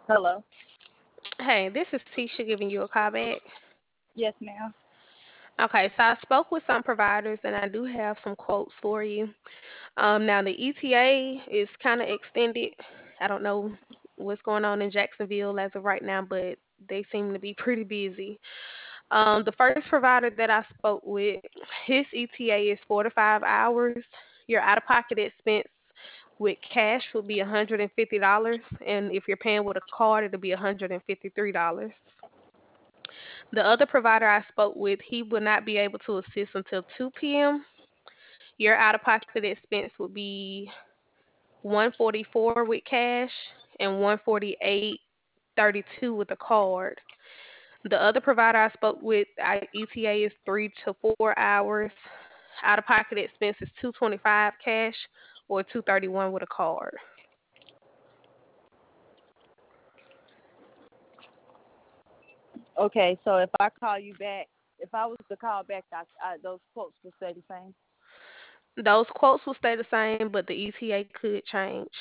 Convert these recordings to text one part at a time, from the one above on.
Hello. Hey, this is Tisha giving you a call back. Yes, ma'am. Okay, so I spoke with some providers and I do have some quotes for you. Now the ETA is kind of extended. I don't know what's going on in Jacksonville as of right now, but they seem to be pretty busy. The first provider that I spoke with, his ETA is 4 to 5 hours. Your out-of-pocket expense with cash would be $150, and if you're paying with a card, it'll be $153. The other provider I spoke with, he would not be able to assist until 2 p.m. Your out-of-pocket expense would be 144 with cash and 148.32 with a card. The other provider I spoke with, ETA is 3 to 4 hours. Out-of-pocket expense is 225 cash or 231 with a card. Okay, so if I call you back, if I was to call back, those quotes will stay the same. Those quotes will stay the same, but the ETA could change.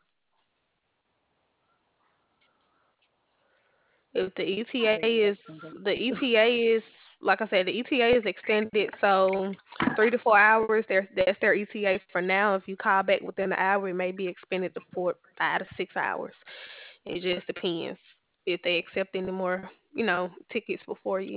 If the I ETA hate is texting. the ETA is like I said, the ETA is extended, so 3 to 4 hours. That's their ETA for now. If you call back within an hour, it may be extended to 4, 5 to 6 hours. It just depends if they accept any more, tickets before you.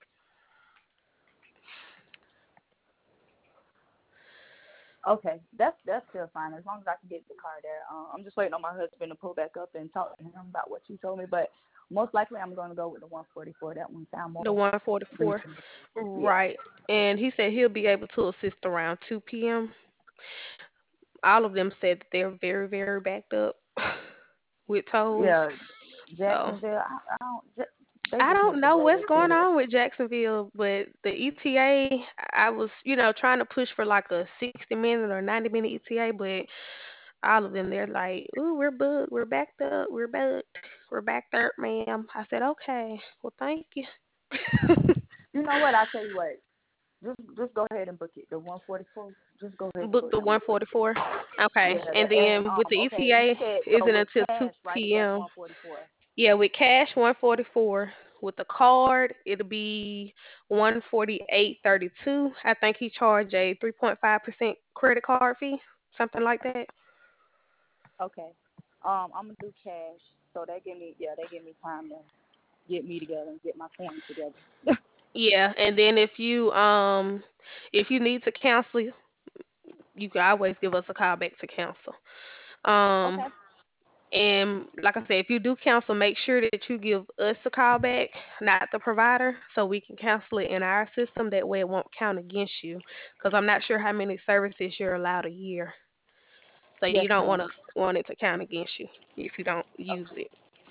Okay, that's still fine as long as I can get the car there. I'm just waiting on my husband to pull back up and talk to him about what you told me, but most likely I'm going to go with the 144. That one sound The more 144, reasonable. Yeah. right? And he said he'll be able to assist around 2 p.m. All of them said that they're very, very backed up with tolls. Yeah. So Jacksonville. I don't. They I just don't need to know blow what's their going kids. on with Jacksonville, but the ETA, I was, trying to push for like a 60-minute or 90-minute ETA, but all of them, they're like, ooh, we're booked, we're backed up, we're booked, we're backed up, ma'am. I said, okay, well, thank you. You know what? I tell you what. Just go ahead and book it. The 144. Just go ahead and Book book the that one. 144. Okay, Yeah. and And then with the okay. And you ETA, said so isn't with until cash, right? That's 2 p.m. 144. Yeah, with cash 144. With the card, it'll be 148.32. I think he charged a 3.5% credit card fee, something like that. Okay. I'm gonna do cash. So that give me time to get me together and get my coins together. Yeah, and then if you need to cancel, you can always give us a call back to cancel. Um Okay. and like I said, if you do cancel, make sure that you give us a call back, not the provider, so we can cancel it in our system. That way it won't count against you. Because I'm not sure how many services you're allowed a year. So you Yes, don't ma'am. want it to count against you if you don't use it.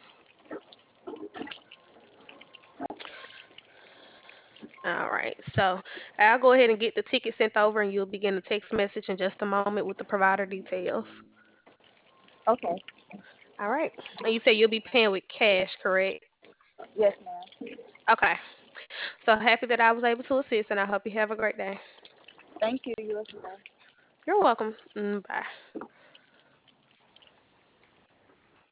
All right. So I'll go ahead and get the ticket sent over and you'll begin a text message in just a moment with the provider details. Okay. All right. And you say you'll be paying with cash, correct? Yes, ma'am. Okay. So happy that I was able to assist and I hope you have a great day. Thank you. You as well. You're welcome. Bye.